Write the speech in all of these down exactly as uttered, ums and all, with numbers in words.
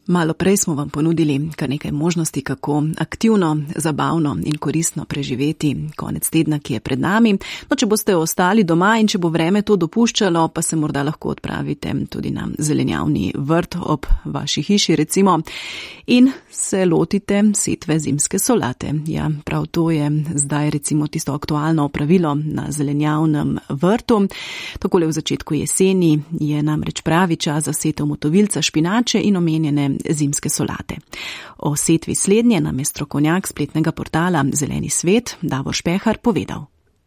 Malo prej smo vam ponudili kar nekaj možnosti, kako aktivno, zabavno in koristno preživeti konec tedna, ki je pred nami. No, če boste ostali doma in če bo vreme to dopuščalo, pa se morda lahko odpravite tudi na zelenjavni vrt ob vaši hiši recimo in se lotite setve zimske solate. Ja, prav to je zdaj recimo tisto aktualno opravilo na zelenjavnem vrtu. Takole v začetku jeseni je namreč pravi čas za setev motovilca, špinače in omenjene zimske solate. O setvi slednje nam je strokovnjak spletnega portala Zeleni svet Davor Špehar povedal.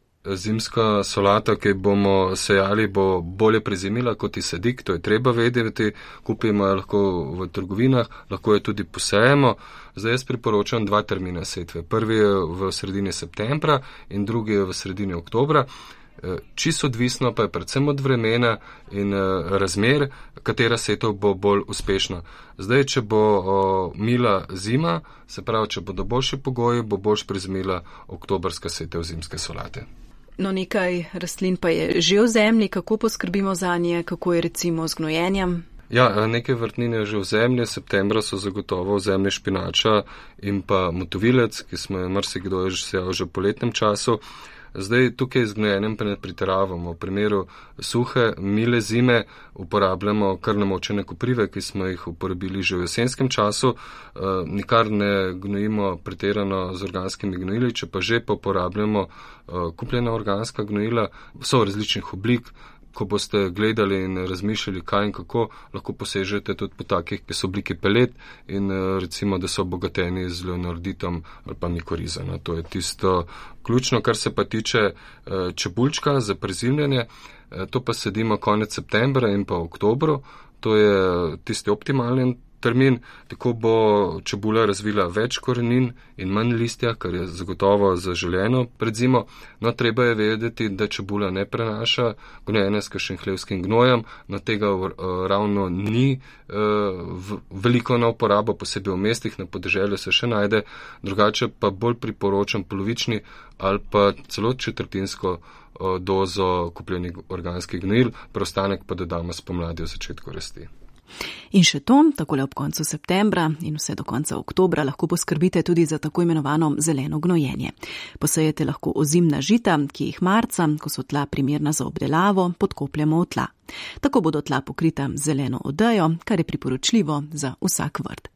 Zimska solata, ki bomo sejali, bo bolje prezimila kot sedik, to je treba vedeti, kupimo lahko v trgovinah, lahko jo tudi posejemo. Zdaj jaz priporočam dva termina setve. Prvi je v sredini septembra in drugi je v sredini oktobra. Čisto odvisno pa je predvsem od vremena in razmer, katera setev bo bolj uspešna. Zdaj, če bo o, mila zima, se pravi, če bodo boljši pogoji, bo boljš prezimila oktobrska setev zimske solate. No, nekaj rastlin pa je že v zemlji, kako poskrbimo za nje, kako je recimo z gnojenjem? Ja, nekaj vrtnin je že v zemlji, septembra so zagotovo v zemlji špinača in pa motovilec, ki smo jo marsikdo že sejal že v poletnem času. Zdaj tukaj z gnojenjem pa ne pritiravamo. V primeru suhe, mile zime uporabljamo kar namočene koprive, ki smo jih uporabili že v jesenskem času. E, nikar ne gnojimo pretirano z organskimi gnojili, če pa že pa uporabljamo e, kupljena organska gnojila, so različnih oblik. Ko boste gledali in razmišljali, kaj in kako, lahko posežete tudi po takih, ki so obliki pelet in recimo, da so obogateni z leonarditom ali pa mikorizano. To je tisto ključno, kar se pa tiče čebulčka za prezimljanje. To pa sedimo konec septembra in pa oktobru. To je tisti optimalen termin, tako bo čebula razvila več korenin in manj listja, kar je zagotovo zaželeno pred zimo. No, treba je vedeti, da čebula ne prenaša gnojene s kakšnim hlevskim gnojem, no tega uh, ravno ni uh, veliko na uporabo, posebej v mestih, na podeželju se še najde, drugače pa bolj priporočam polovični ali pa celo četrtinsko uh, dozo kupljenih organskih gnojil, preostanek pa dodamo spomladi v začetku rasti. In še to, takole ob koncu septembra in vse do konca oktobra lahko poskrbite tudi za tako imenovano zeleno gnojenje. Posejete lahko ozimna žita, ki jih marca, ko so tla primerna za obdelavo, podkopljamo v tla. Tako bodo tla pokrita zeleno odejo, kar je priporočljivo za vsak vrt.